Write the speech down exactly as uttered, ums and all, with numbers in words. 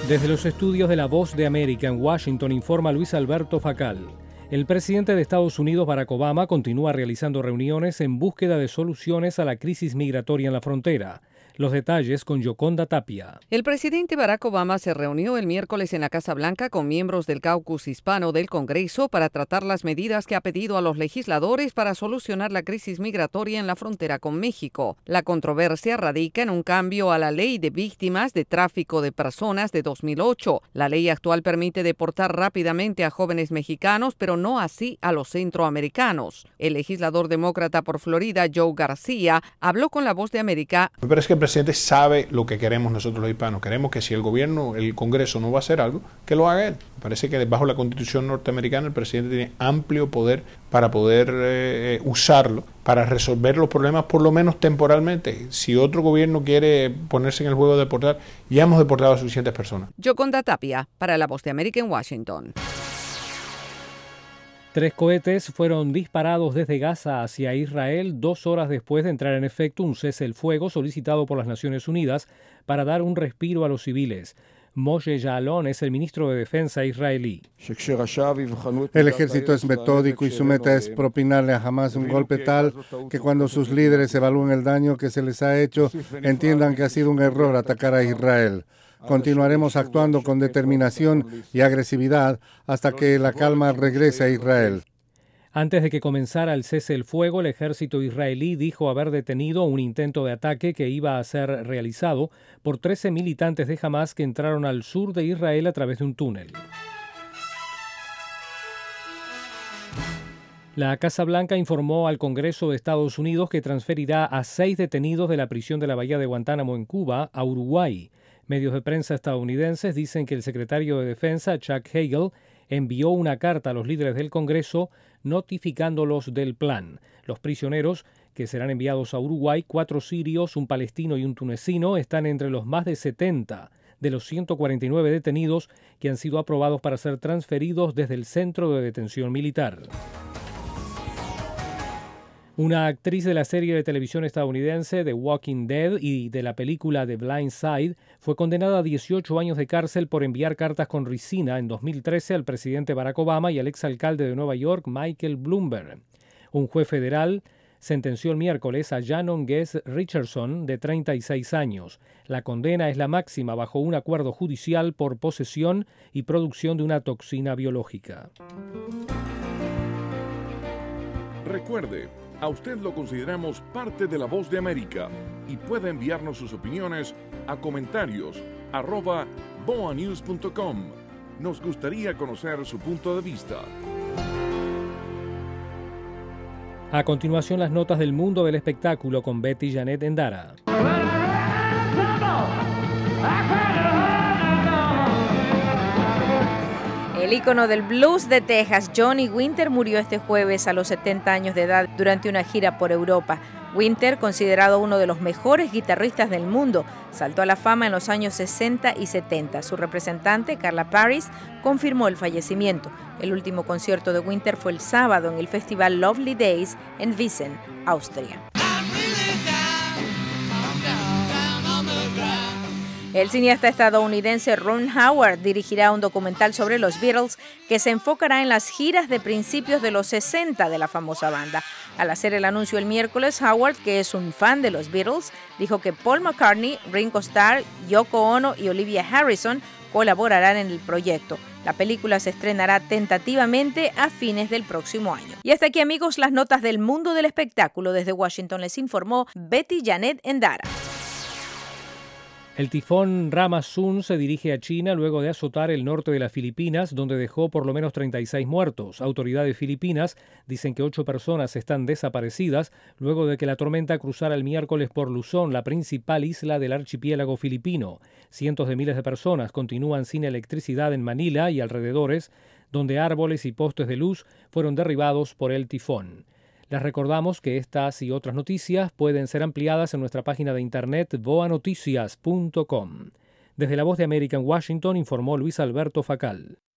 Desde los estudios de La Voz de América en Washington informa Luis Alberto Facal. El presidente de Estados Unidos, Barack Obama, continúa realizando reuniones en búsqueda de soluciones a la crisis migratoria en la frontera. Los detalles con Yoconda Tapia. El presidente Barack Obama se reunió el miércoles en la Casa Blanca con miembros del caucus hispano del Congreso para tratar las medidas que ha pedido a los legisladores para solucionar la crisis migratoria en la frontera con México. La controversia radica en un cambio a la ley de víctimas de tráfico de personas de dos mil ocho. La ley actual permite deportar rápidamente a jóvenes mexicanos, pero no así a los centroamericanos. El legislador demócrata por Florida, Joe García, habló con La Voz de América. Pero es que el presidente sabe lo que queremos nosotros los hispanos. Queremos que si el gobierno, el Congreso no va a hacer algo, que lo haga él. Me parece que bajo la Constitución norteamericana el presidente tiene amplio poder para poder eh, usarlo para resolver los problemas, por lo menos temporalmente. Si otro gobierno quiere ponerse en el juego de deportar, ya hemos deportado a suficientes personas. Yoconda Tapia, para La Voz de América en Washington. Tres cohetes fueron disparados desde Gaza hacia Israel dos horas después de entrar en efecto un cese el fuego solicitado por las Naciones Unidas para dar un respiro a los civiles. Moshe Ya'alon es el ministro de Defensa israelí. El ejército es metódico y su meta es propinarle a Hamas un golpe tal que cuando sus líderes evalúen el daño que se les ha hecho, entiendan que ha sido un error atacar a Israel. Continuaremos actuando con determinación y agresividad hasta que la calma regrese a Israel. Antes de que comenzara el cese el fuego, el ejército israelí dijo haber detenido un intento de ataque que iba a ser realizado por trece militantes de Hamas que entraron al sur de Israel a través de un túnel. La Casa Blanca informó al Congreso de Estados Unidos que transferirá a seis detenidos de la prisión de la Bahía de Guantánamo en Cuba a Uruguay. Medios de prensa estadounidenses dicen que el secretario de Defensa, Chuck Hagel, envió una carta a los líderes del Congreso notificándolos del plan. Los prisioneros, que serán enviados a Uruguay, cuatro sirios, un palestino y un tunecino, están entre los más de setenta de los ciento cuarenta y nueve detenidos que han sido aprobados para ser transferidos desde el centro de detención militar. Una actriz de la serie de televisión estadounidense The Walking Dead y de la película The Blind Side fue condenada a dieciocho años de cárcel por enviar cartas con ricina en dos mil trece al presidente Barack Obama y al exalcalde de Nueva York, Michael Bloomberg. Un juez federal sentenció el miércoles a Shannon Guess Richardson, de treinta y seis años. La condena es la máxima bajo un acuerdo judicial por posesión y producción de una toxina biológica. Recuerde, a usted lo consideramos parte de La Voz de América y puede enviarnos sus opiniones a comentarios arroba boa news punto com. Nos gustaría conocer su punto de vista. A continuación, las notas del mundo del espectáculo con Betty Janet Endara. El ícono del blues de Texas, Johnny Winter, murió este jueves a los setenta años de edad durante una gira por Europa. Winter, considerado uno de los mejores guitarristas del mundo, saltó a la fama en los años sesenta y setenta. Su representante, Carla Paris, confirmó el fallecimiento. El último concierto de Winter fue el sábado en el festival Lovely Days en Wiesn, Austria. El cineasta estadounidense Ron Howard dirigirá un documental sobre los Beatles que se enfocará en las giras de principios de los sesenta de la famosa banda. Al hacer el anuncio el miércoles, Howard, que es un fan de los Beatles, dijo que Paul McCartney, Ringo Starr, Yoko Ono y Olivia Harrison colaborarán en el proyecto. La película se estrenará tentativamente a fines del próximo año. Y hasta aquí, amigos, las notas del mundo del espectáculo. Desde Washington les informó Betty Janet Endara. El tifón Ramazoon se dirige a China luego de azotar el norte de las Filipinas, donde dejó por lo menos treinta y seis muertos. Autoridades filipinas dicen que ocho personas están desaparecidas luego de que la tormenta cruzara el miércoles por Luzón, la principal isla del archipiélago filipino. Cientos de miles de personas continúan sin electricidad en Manila y alrededores, donde árboles y postes de luz fueron derribados por el tifón. Les recordamos que estas y otras noticias pueden ser ampliadas en nuestra página de internet boa noticias punto com. Desde La Voz de América en Washington informó Luis Alberto Facal.